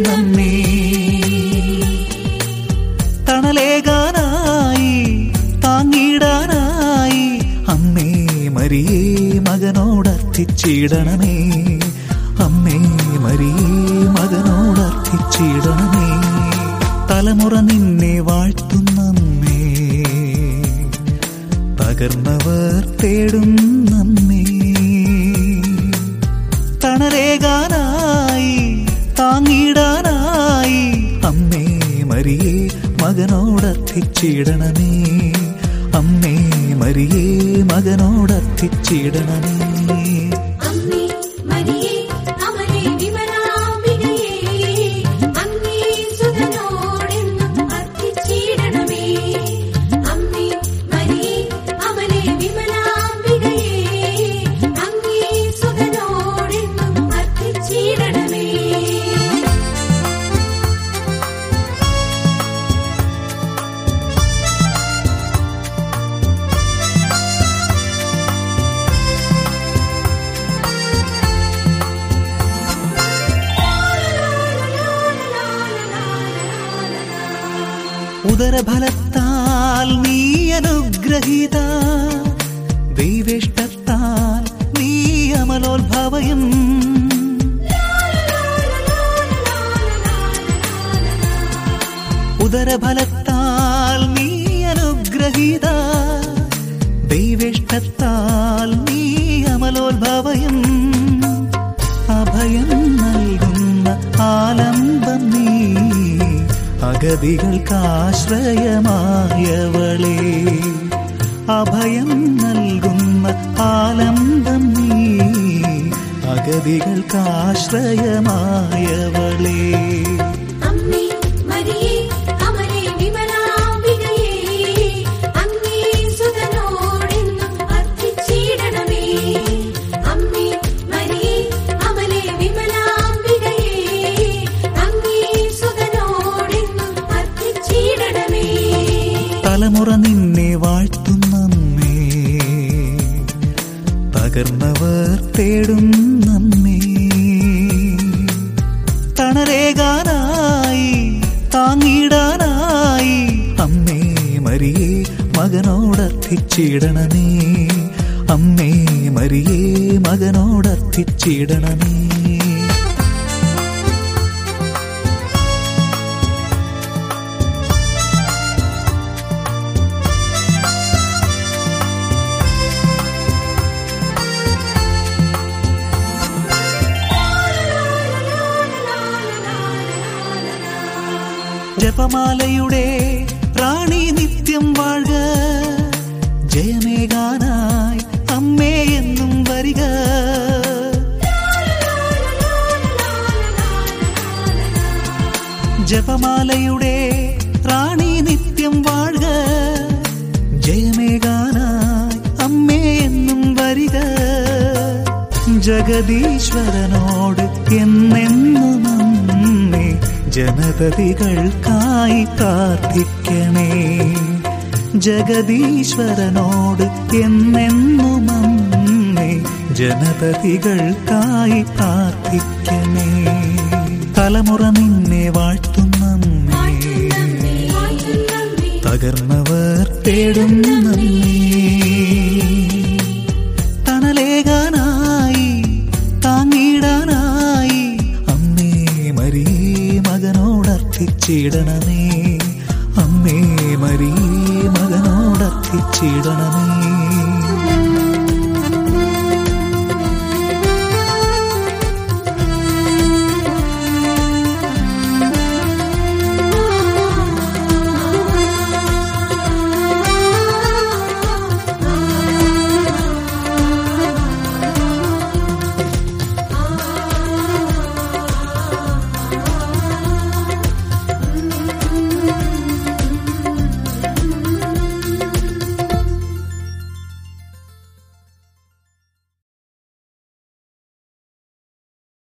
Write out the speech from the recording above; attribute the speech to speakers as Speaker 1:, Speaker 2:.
Speaker 1: നമ്മെ തണലേകാനായി താങ്ങിടാനായി അമ്മേ മരിയേ മകനോടർത്ഥിച്ചിടണമേ അമ്മേ മരിയേ മകനോടർത്ഥിച്ചിടണമേ തലമുറ നിന്നെ വാഴ്ത്തുന്നമ്മേ തകർന്നവർ തേടുന്നമ്മേ തണലേകാനായി താങ്ങിടാനായി അമ്മേ മരിയേ മകനോടർത്ഥിച്ചിടണമേ അമ്മേ മരിയേ മകനോടർത്ഥിച്ചിടണമേ ഉദരഫലത്താൽ നീ അനുഗ്രഹീത ദൈവേഷ്ടത്താൽ നീ അമലോത്ഭവയം ഉദരഫലത്താൽ നീ അനുഗ്രഹീത ദൈവേഷ്ടത്താൽ നീ അമലോത്ഭവയം അഭയം നൽകുന്ന ആലംബം നീ അഗതികൾക്കാശ്രയമായവളേ അഭയം നൽകുന്ന ആലംബം നീ അഗതികൾക്കാശ്രയമായവളേ തലമുറ നിന്നെ വാഴ്ത്തുന്നമ്മേ തകർന്നവർ തേടുന്നമ്മേ തണലേകാനായി താങ്ങിടാനായി അമ്മേ മരിയേ മകനോടർത്ഥിച്ചിടണമേ അമ്മേ മരിയേ മകനോടർത്ഥിച്ചിടണമേ ജപമാലയുടെ റാണി നിത്യം വാഴ്ക ജയമേകാനായി അമ്മേ എന്നും വരിക ജപമാലയുടെ റാണി നിത്യം വാഴ്ക ജയമേകാനായി അമ്മേ എന്നും വരിക ജഗദീശ്വരനോട് എന്നെന്നും അമ്മേ ജനതതികൾക്കായി പ്രാർത്ഥിക്കണേ ജഗദീശ്വരനോട് എന്നെന്നും അമ്മേ ജനതതികൾക്കായി പ്രാർത്ഥിക്കണേ തലമുറ നിന്നെ വാഴ്ത്തുന്നമ്മേ തകർന്നവർ തേടുന്നമ്മേ തണലേകാനായി താങ്ങിടാനായി അമ്മേ മരിയേ മകനോടർത്ഥിച്ചിടണമേ അമ്മേ മരിയേ മകനോടർത്ഥിച്ചിടണമേ